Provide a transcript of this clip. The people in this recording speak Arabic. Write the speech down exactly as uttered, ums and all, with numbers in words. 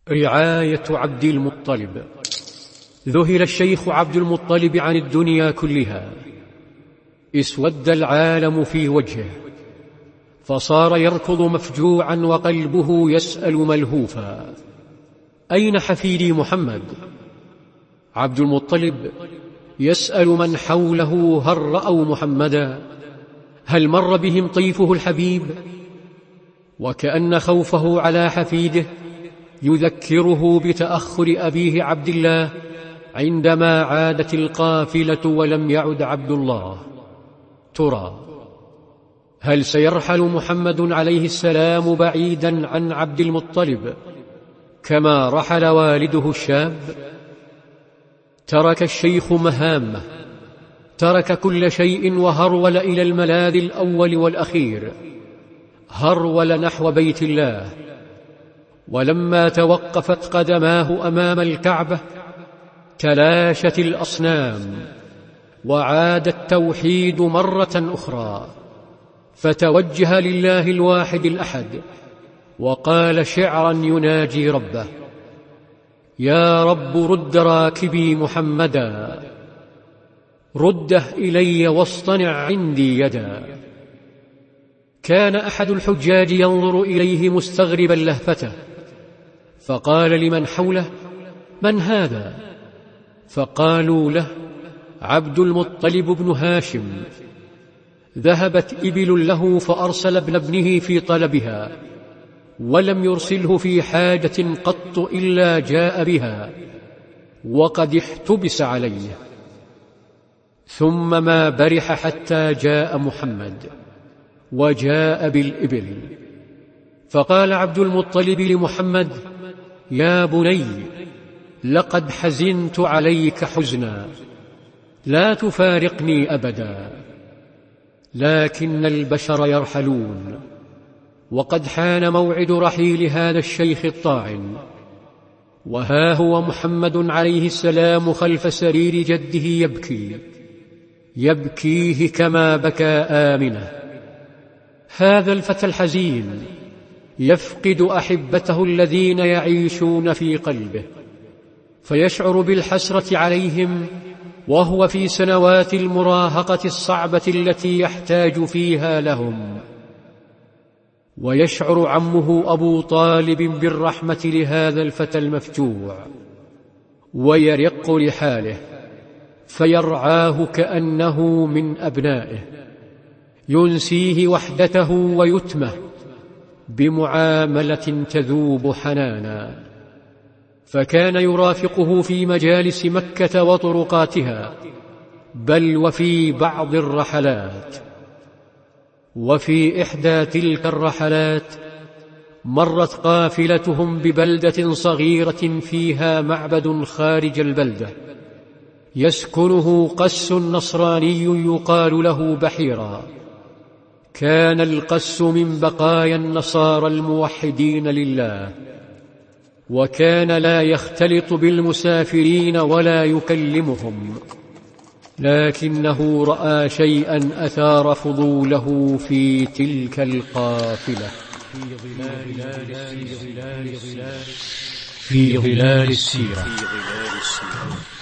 رعاية عبد المطلب. ذهل الشيخ عبد المطلب عن الدنيا كلها، اسود العالم في وجهه، فصار يركض مفجوعا وقلبه يسأل ملهوفا: أين حفيدي محمد؟ عبد المطلب يسأل من حوله: هل رأوا محمدا؟ هل مر بهم طيفه الحبيب؟ وكأن خوفه على حفيده يذكره بتأخر أبيه عبد الله عندما عادت القافلة ولم يعد عبد الله. ترى هل سيرحل محمد عليه السلام بعيدا عن عبد المطلب كما رحل والده الشاب؟ ترك الشيخ مهامه، ترك كل شيء وهرول إلى الملاذ الأول والأخير، هرول نحو بيت الله. ولما توقفت قدماه أمام الكعبة تلاشت الأصنام وعاد التوحيد مرة أخرى، فتوجه لله الواحد الأحد وقال شعرا يناجي ربه: يا رب رد راكبي محمدا، رده إلي واصطنع عندي يدا. كان أحد الحجاج ينظر إليه مستغربا لهفته، فقال لمن حوله: من هذا؟ فقالوا له: عبد المطلب بن هاشم، ذهبت إبل له فأرسل ابن ابنه في طلبها، ولم يرسله في حاجة قط إلا جاء بها، وقد احتبس عليه. ثم ما برح حتى جاء محمد وجاء بالإبل، فقال عبد المطلب لمحمد: يا بني، لقد حزنت عليك حزنا، لا تفارقني أبدا. لكن البشر يرحلون، وقد حان موعد رحيل هذا الشيخ الطاعن، وها هو محمد عليه السلام خلف سرير جده يبكي، يبكيه كما بكى آمنة. هذا الفتى الحزين يفقد أحبته الذين يعيشون في قلبه، فيشعر بالحسرة عليهم وهو في سنوات المراهقة الصعبة التي يحتاج فيها لهم. ويشعر عمه أبو طالب بالرحمة لهذا الفتى المفجوع، ويرق لحاله فيرعاه كأنه من أبنائه، ينسيه وحدته ويتمه بمعاملة تذوب حنانا. فكان يرافقه في مجالس مكة وطرقاتها، بل وفي بعض الرحلات. وفي إحدى تلك الرحلات مرت قافلتهم ببلدة صغيرة فيها معبد خارج البلدة يسكنه قس نصراني يقال له بحيرا. كان القس من بقايا النصارى الموحدين لله، وكان لا يختلط بالمسافرين ولا يكلمهم، لكنه رأى شيئا أثار فضوله في تلك القافلة. في ظلال السيرة.